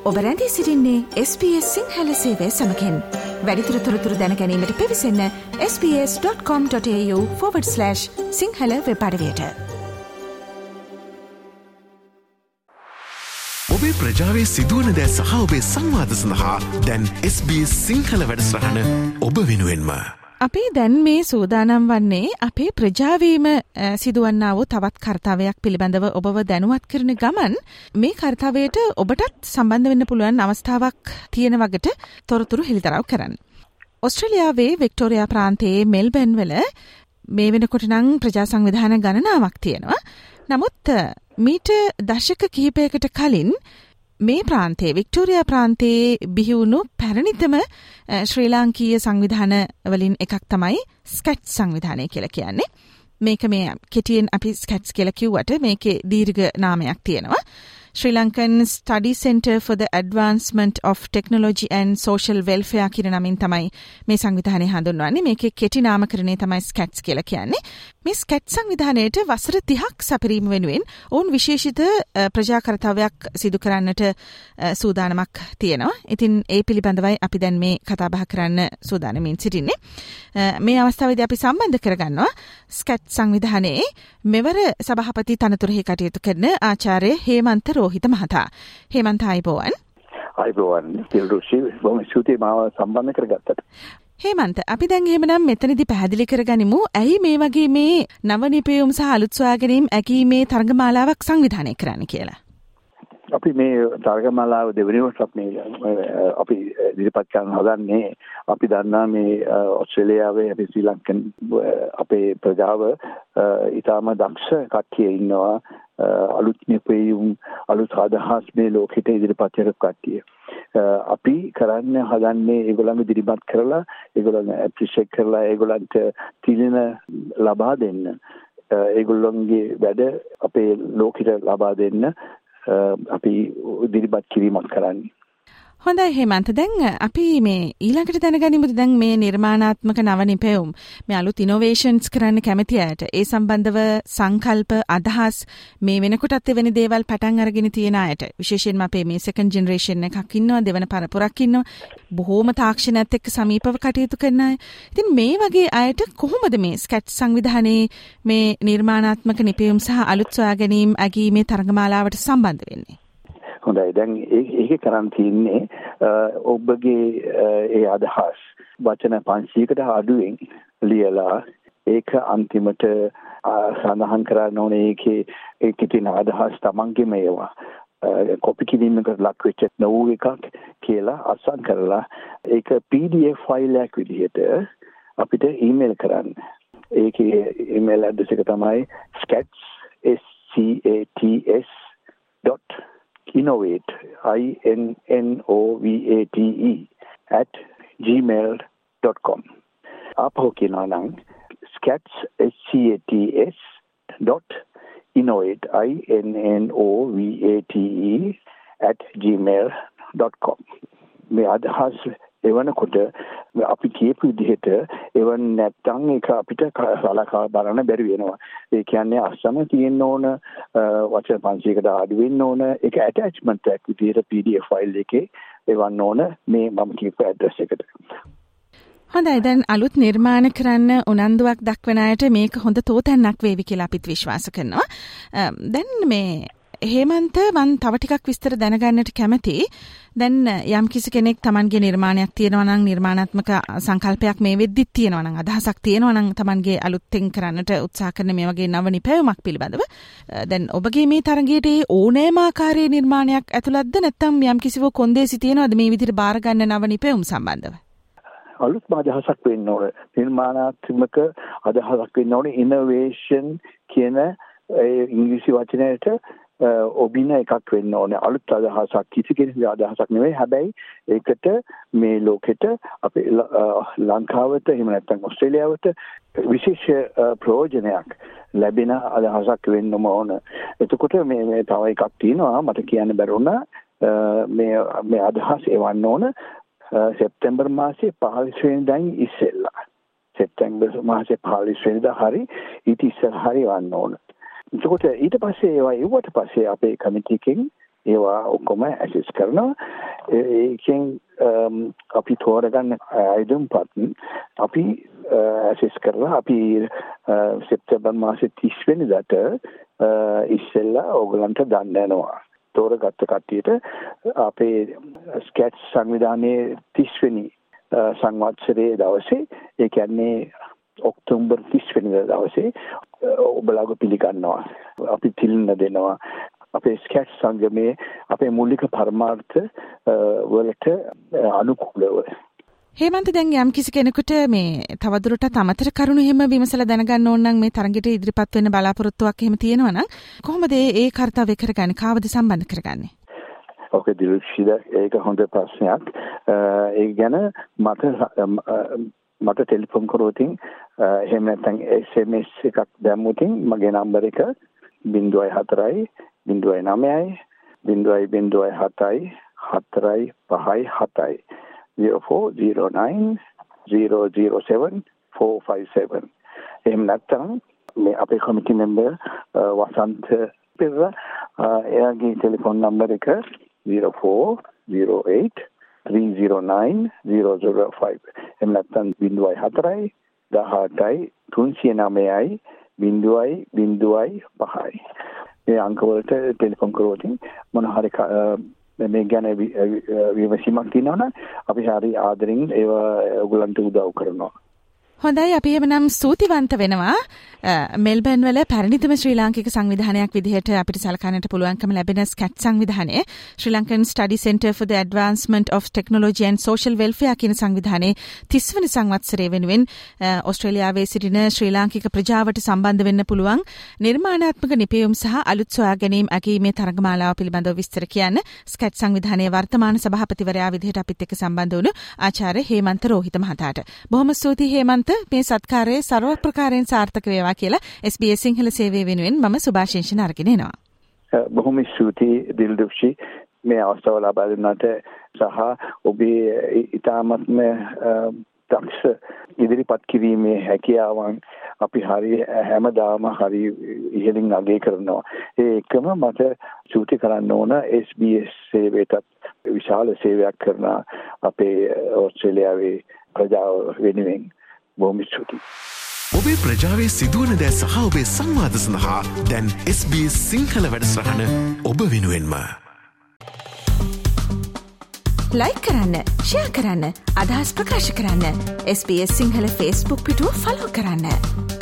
ඔබ රැඳී සිටින්නේ SBS සිංහල සේවය සමගින්. වැඩිදුර තොරතුරු දැන ගැනීමට පිවිසන්න sbs.com.au/සිංහල වෙබ් අඩවියට. ඔබේ ප්‍රජාවේ සිදුවන දෑ සහ ඔබේ සංවාද සඳහා දැන් SBS සිංහල වැඩසටහන ඔබ වෙනුවෙන්ම. අපි දැන් මේ සූදානම් වන්නේ අපේ ප්‍රජාවීම සිදුවන්නා වූ තවත් කර්තව්‍යයක් පිළිබඳව ඔබව දැනුවත් කරන ගමන් මේ කර්තව්‍යයට ඔබටත් සම්බන්ධ වෙන්න පුළුවන් අවස්ථාවක් තියෙන වගට තොරතුරු හෙළිදරව් කරන්න. ඔස්ට්‍රේලියාවේ වික්ටෝරියා ප්‍රාන්තයේ මෙල්බර්න් වල මේ වෙනකොට නම් ප්‍රජා සංවිධාන ගණනාවක් තියෙනවා. නමුත් මීට දශක කිහිපයකට කලින් මේ ප්‍රාන්තයේ වික්ටෝරියා ප්‍රාන්තයේ බිහි වුණු පැරණිතම ශ්‍රී ලාංකීය සංවිධාන වලින් එකක් තමයි ස්කැට්ස් සංවිධානය කියලා කියන්නේ. මේක මේ කෙටියෙන් අපි ස්කැට්ස් කියලා කිව්වට මේකේ දීර්ඝ නාමයක් තියෙනවා. Sri Lankan Study Centre for the Advancement of Technology and Social Welfare කියන නමින් තමයි මේ සංවිධානය හඳුන්වන්නේ. මේකේ කෙටි නාමකරණය තමයි ස්කැට්ස් කියලා කියන්නේ. මේ ස්කැට්ස් සංවිධානයට වසර 30ක් සැපරීම වෙනුවෙන් ඔවුන් විශේෂිත ප්‍රජා කර්තව්‍යයක් සිදු කරන්නට සූදානමක් තියෙනවා. ඉතින් ඒ පිළිබඳවයි අපි දැන් මේ කතා බහ කරන්න සූදානමින් සිටින්නේ. මේ අවස්ථාවේදී අපි සම්බන්ධ කරගන්නවා ස්කැට්ස් සංවිධානයේ මෙවර සභාපති තනතුරෙහි කටයුතු කරන ආචාර්ය හේමන්ත රෝහිත මහතා. හේමන්ත අයබෝවන්. අයබෝවන්. තිල්රුෂි බොහොම ස්තුතියි මාව සම්බන්ධ කරගත්තට. හේමන්ත, අපි දැන් එහෙමනම් මෙතනදී පැහැදිලි කරගනිමු ඇයි මේ වගේ මේ නව නිපැයුම් සහ අලුත් සොයා ගැනීම ඇකීමේ තරගමාලාවක් සංවිධානය කරන්න කියලා. අපි මේ තරගමාලාව දෙවෙනි වතාවට අපි ඉදිරිපත් කරන්න හදන්නේ අපි දන්නා මේ ඔස්ට්‍රේලියාවේ අපි ශ්‍රී ලංකන් අපේ ප්‍රජාව ඊටම දක්ෂ කට්ටිය ඉන්නවා. අලුත් නිපැයුම් අලුත් අදහස් මේ ලෝකෙට ඉදිරිපත් කරන කට්ටිය. අපි කරන්න හදන්නේ ඒගොල්ලන්ව ඉදිරිපත් කරලා ඒගොල්ලන් ඇප්‍රීෂিয়েට් කරලා ඒගොල්ලන්ට තීරණ ලබා දෙන්න. ඒගොල්ලන්ගේ වැඩ අපේ ලෝකෙට ලබා දෙන්න අපි ඉදිරිපත් කිරීමක් කරන්නේ. හොඳයි හේමන්ත, දැන් අපි මේ ඊළඟට දැනගනිමුද දැන් මේ නිර්මාණාත්මක නව නිපැයුම් මේ අලුත් ඉනෝවේෂන්ස් කරන්න කැමති අයට ඒ සම්බන්ධව සංකල්ප අදහස් මේ වෙනකොටත් එවැනි දේවල් පටන් අරගෙන තියෙන අයට විශේෂයෙන්ම අපේ මේ සෙකන්ඩ් ජෙනරේෂන් එකක් ඉන්නවා, දෙවන පරපුරක් ඉන්නවා, බොහෝම තාක්ෂණයත් එක්ක සමීපව කටයුතු කරන අය. ඉතින් මේ වගේ අයට කොහොමද මේ ස්කැට්ස් සංවිධානයේ මේ නිර්මාණාත්මක නිපැයුම් සහ අලුත් සොයා ගැනීම ඇගීමේ තරගමාලාවට සම්බන්ධ වෙන්නේ? හොඳයි, දැන් ඒක කරන් තියන්නේ ඔබගේ ඒ අදහස් වචන 500කට අඩුවෙන් ලියලා ඒක අන්තිමට සඳහන් කරන්න ඕනේ ඒකේ තියෙන අදහස් තමන්ගේම ඒවා කොපි කිරීමකට ලක් වෙච්ච නෝ එකක් කියලා අසන් කරලා ඒක PDF ෆයිල් එකක් විදිහට අපිට ඊමේල් කරන්න. ඒකේ ඊමේල් ඇඩ්‍රස් එක තමයි scats@innovate @gmail.com. आपहो කියනවා නම් scats@innovate @gmail.com. මේ අදහස් එවනකොට අපි කියපු විදිහට එවන් නැත්නම් ඒක අපිට සලකා බලන්න බැරි වෙනවා. ඒ කියන්නේ අස්සම තියෙන්න ඕන, වචන 500කට අඩු වෙන්න ඕන, ඒක ඇටැච්මන්ට් එකක් විදිහට PDF ෆයිල් එකේ එවන්න ඕන මේ මම කියපු ඇඩ්‍රස් එකට. හොඳයි, දැන් අලුත් නිර්මාණ කරන්න උනන්දුවක් දක්වන අයට මේක හොඳ තෝතැන්නක් වේවි කියලා අපිත් විශ්වාස කරනවා. දැන් මේ හේමන්ත, මම තව ටිකක් විස්තර දැනගන්නට කැමතියි. දැන් යම් කිසි කෙනෙක් Tamanගේ නිර්මාණයක් තියෙනවා නම්, නිර්මාණාත්මක සංකල්පයක් මේ වෙද්දිත් තියෙනවා නම්, අදහසක් තියෙනවා නම් Tamanගේ අලුත්ෙන් කරන්නට උත්සාහ කරන මේ වගේ නව නිපැයුමක් පිළිබඳව, දැන් ඔබගේ මේ තරගයට ඕනෑම ආකාරයේ නිර්මාණයක් ඇතුළත්ද නැත්නම් යම් කිසිව කොන්දේසි තියෙනවද මේ විදිහට බාර ගන්න නව නිපැයුම් සම්බන්ධව? අලුත්ම අදහසක් වෙන්න ඕනේ, නිර්මාණාත්මක අදහසක් වෙන්න ඕනේ. ඉනෝවේෂන් කියන ඉංග්‍රීසි වචනයට ඔබින එකක් වෙන්න ඕනේ. අලුත් අදහසක්, කිසි කෙනෙකුගේ අදහසක් නෙවෙයි. හැබැයි ඒකට මේ ලෝකෙට අපේ ලංකාවට එහෙම නැත්නම් ඔස්ට්‍රේලියාවට විශේෂ ප්‍රයෝජනයක් ලැබෙන අදහසක් වෙන්නම ඕන. එතකොට මේ තව එකක් තියෙනවා මට කියන්න බැරුණා. මේ අදහස් එවන්න ඕන සැප්තැම්බර් මාසේ 15 වෙනිදාන් ඉස්සෙල්ලා. සැප්තැම්බර් මාසේ 15 වෙනිදා හරි ඊට ඉස්සෙල්ලා හරි වන්න ඕන. එතකොට ඊට පස්සේ ඒවා ඉවුවට පස්සේ අපේ කමිටු එකෙන් ඒවා ඔක්කොම ඇසෙස් කරනවා. ඒකෙන් අපි තෝරගන්න අයදුම්පත් අපි ඇසෙස් කරලා අපි සෙප්තැම්බර් මාසේ 30 වෙනිදාට ඉස්සෙල්ලා ඕගලන්ට දන් දෙනවා. තෝරගත්ත කට්ටියට අපේ ස්කැට් සංවිධානයේ 30 වෙනි සංවත්සරයේ දවසේ ඒ කියන්නේ ඔක්තෝබර් 30 වෙනිදා දවසේ ඔබලාව පිළිගන්නවා. අපි තිලින දෙනවා. අපේ ස්කැට් සංගමයේ අපේ මූලික පරමාර්ථ වලට අනුකූලව. හේමන්ත දැන් යම් කිසි කෙනෙකුට මේ තවදුරටත් අමතර කරුණු එහෙම විමසලා දැනගන්න ඕන නම් මේ තරඟයට ඉදිරිපත් වෙන්න බලාපොරොත්තුවක් එහෙම තියෙනවා නම් කොහොමද ඒ කාර්යය කරගන්නේ? කාවද සම්බන්ධ කරගන්නේ? ඔකේ දිලුක්ෂිද ඒක හොඳ ප්‍රශ්නයක්. ඒ ගැන මට ටෙලිෆෝන් කරෝතින් එහෙම නැත්නම් SMS එකක් දැම්මුතින් මගේ නම්බර එක 04 09 007 457 0409 007 457. එහෙම නැත්නම් මේ අපේ කමිටි මෙම්බර් වසන්ත පෙරේරා එයාගේ ටෙලිෆෝන් නම්බර එක 0408 309 005. එහෙම නැත්නම් 04 18 309 005. මේ අංකවලට ටෙලිෆෝන් කරෝතින් මොන හරි මේ ගැන විමසීමක් තියෙනවා නම් අපි හරි ආදරෙන් ඒව ඔයගලන්ට උදව් කරනවා. හොඳයි අපි එමනම් ස්තුතිවන්ත වෙනවා මෙල්බර්න් වල පැරණිතම ශ්‍රී ලාංකික සංවිධානයක් විදිහට අපිට සලකන්නට පුළුවන්කම ලැබෙන ස්කැට් සංවිධානය Sri Lankan study centre for the advancement of technology and social welfare කියන සංවිධානයේ 30 වෙනි සංවත්සරයේ වෙනුවෙන් ඕස්ට්‍රේලියාවේ සිටින ශ්‍රී ලාංකික ප්‍රජාවට සම්බන්ධ වෙන්න පුළුවන් නිර්මාණාත්මක නිපැයුම් සහ අලුත් සොයා ගැනීම අගීමේ තරගමාලාව පිළිබඳව විස්තර කියන්න ස්කැට් සංවිධානයේ වර්තමාන සභාපතිවරයා විදිහට අපිත් එක්ක සම්බන්ධ වුණු ආචාර්ය හේමන්ත රෝහිත මහතාට බොහොම ස්තුතියි හේමන්ත මේ සත්කාරයේ ਸਰව ප්‍රකාරයෙන් සාර්ථක වේවා කියලා SBS සිංහල සේවය වෙනුවෙන් මම සුභාශිංසන අරගෙන එනවා. බොහොම ස්තුතියි දිල්දුක්ෂි මේ අවස්ථාව ලබා දුන්නාට සහ ඔබේ ඊටාත්ම දක්ෂ ඉදිරිපත් කිරීමේ හැකියාවන් අපි හරි හැමදාම හරි ඉහළින් අගය කරනවා. ඒ එකම මට ස්තුති කරන්න ඕන SBS සේවයටත් විශාල සේවයක් කරන අපේ ඕස්ට්‍රේලියාවේ ප්‍රජාව වෙනුවෙන් බොහොම ස්තුතියි. ඔබේ ප්‍රජාවේ සිදුවන දෑ සහ ඔබේ සංවාද සඳහා දැන් SBS සිංහල වැඩසටහන ඔබ වෙනුවෙන්ම. ලයික් කරන්න, ෂෙයා කරන්න, අදහස් ප්‍රකාශ කරන්න SBS සිංහල Facebook පිටුව ෆලෝ කරන්න.